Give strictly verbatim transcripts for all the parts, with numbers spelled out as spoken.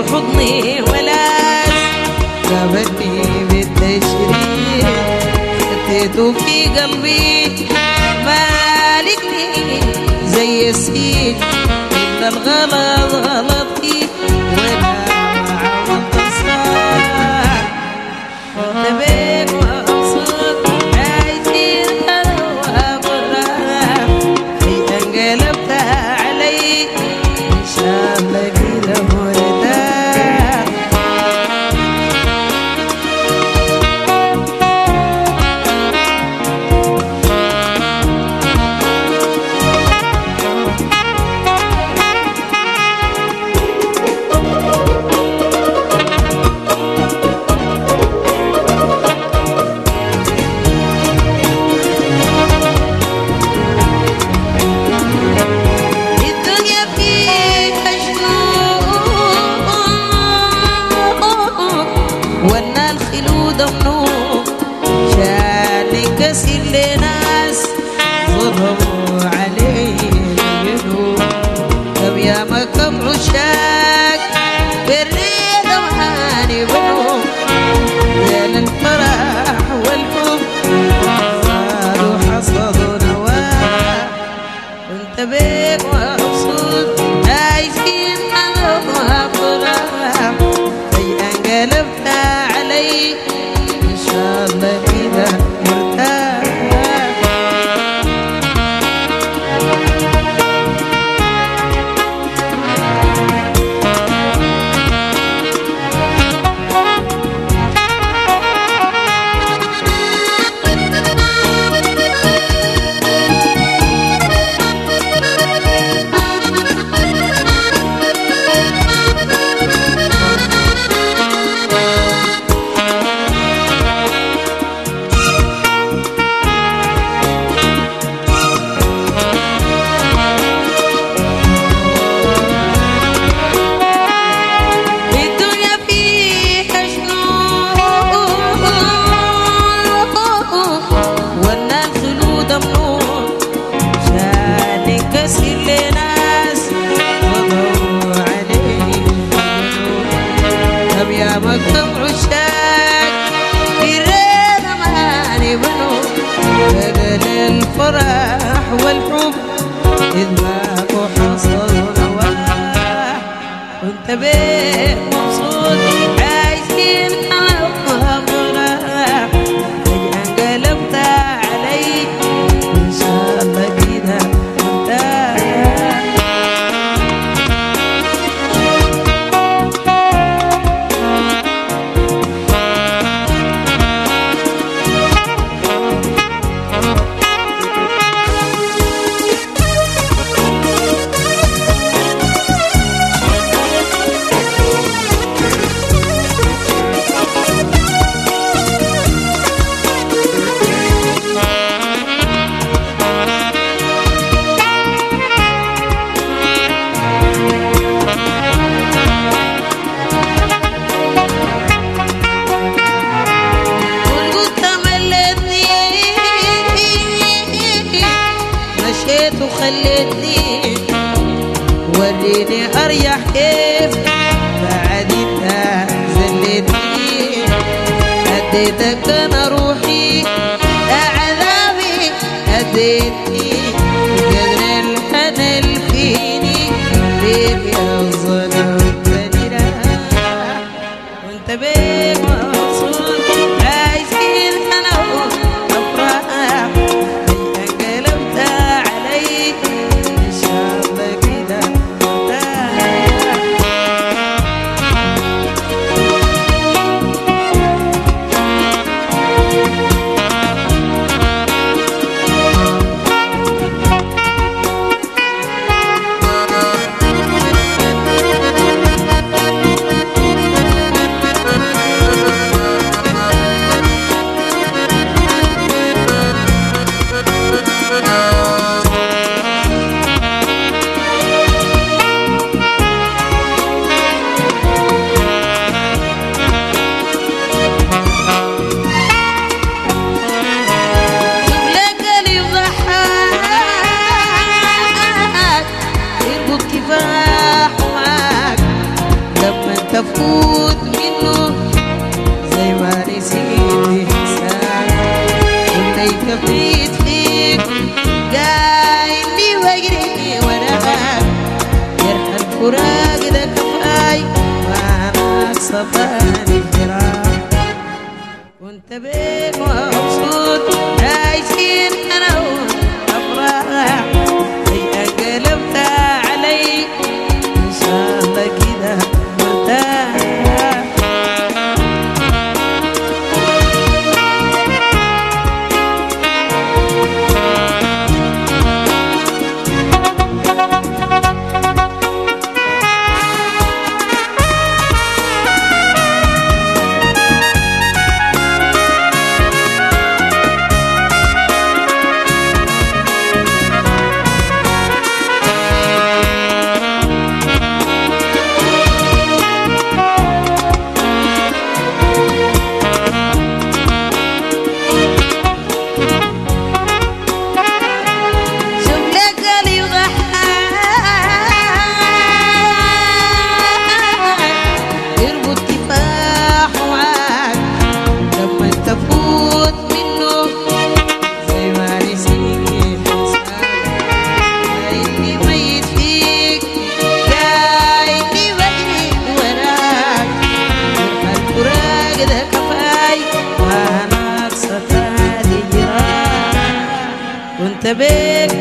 حضني ولاس قابلني بالتشريح حطيته في قلبي مالكني زي السيل إن الغلط غلطي وأنا عملت صح تبيك وأبسط عايزين أنا وأفرح في انقلبت علي إن شاء الله كده مرتاح ضمنوه شان كسر لناس ظلموا عليه الجنوب طب يا مكم عشاق بالريد وهاني بنوم يا للفرح والحب صاروا حصدوا نواه وانت بيك ومبسوط عايشين على وافراح زي انقلبت علي إن شاء الله كده مرتاح يا مكتب عشاق يريد ماني بنو بدل الفرح والحب إذ ما حصل نواح وانت بيه مبسوط عايشين على فرح فجأة انقلبت علي إن شاء الله كده مرتاح وخلتني وريني اريح كيف بعد انت زلتني اديتك انا روحي عذابي اديتني قدر الحنل فيني ليك يا الظلم بنينا وانت بيك مبسوط عايشين انا وافراح ومبسوط عايشين أنا وأفراح هي قلبت علي إن شاء الله كده مرتاح وانت بيك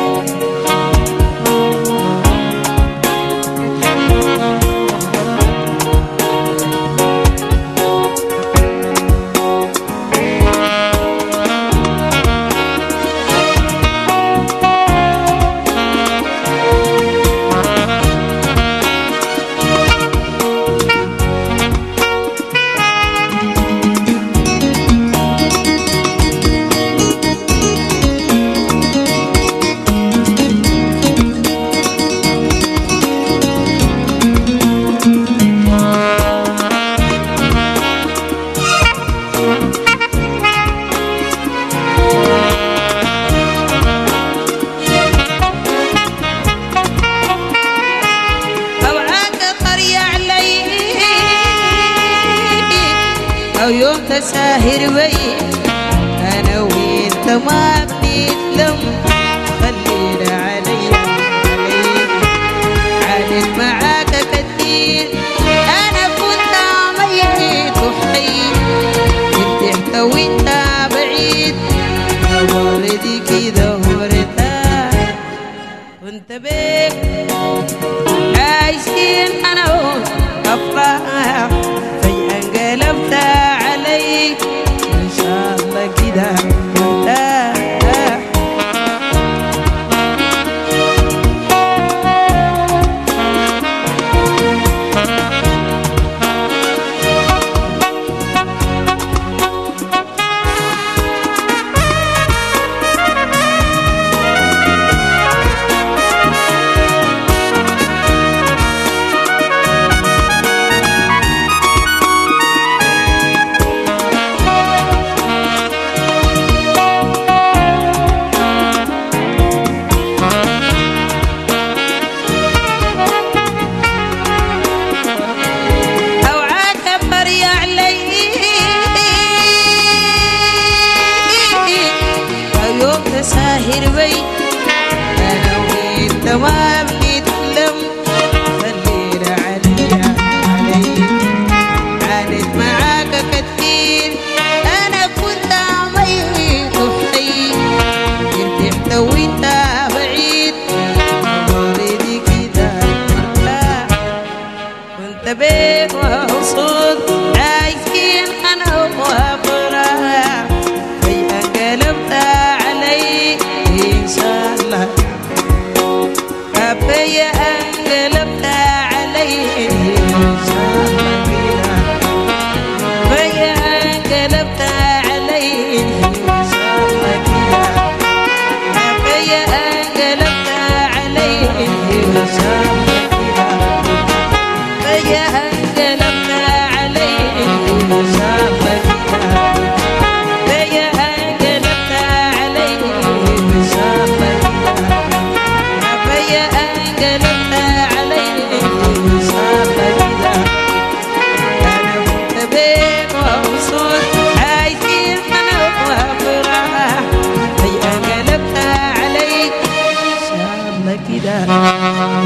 أو يوم تساهر بي أنا وإنت ما بنتلم خلينا علي عليك عانيت معاك كتير أنا كنت ميت وحيد كنت أنت وإنت بعيد وردي كده وردك وإنت بيك عايشين أنا وأفراح قلبت عليك إن شاء الله كده مرتاح ساهر بي أنا وإنت ما بنتلم خلينا علي علي عانيت معاك كتير أنا كنت ميت وحيد كنت أنت وإنت بعيد وردي كده مرتاح وإنت بيك وصوت عايشين أنا وأفراح هي قلبت إن شاء الله أبي أنقلبت عليه إن شاء الله كده أبي أنقلبت عليه إن شاء الله كده أبي أنقلبت عليه إن شاء الله كده أبي أنقلبت عليه إن شاء الله كده كده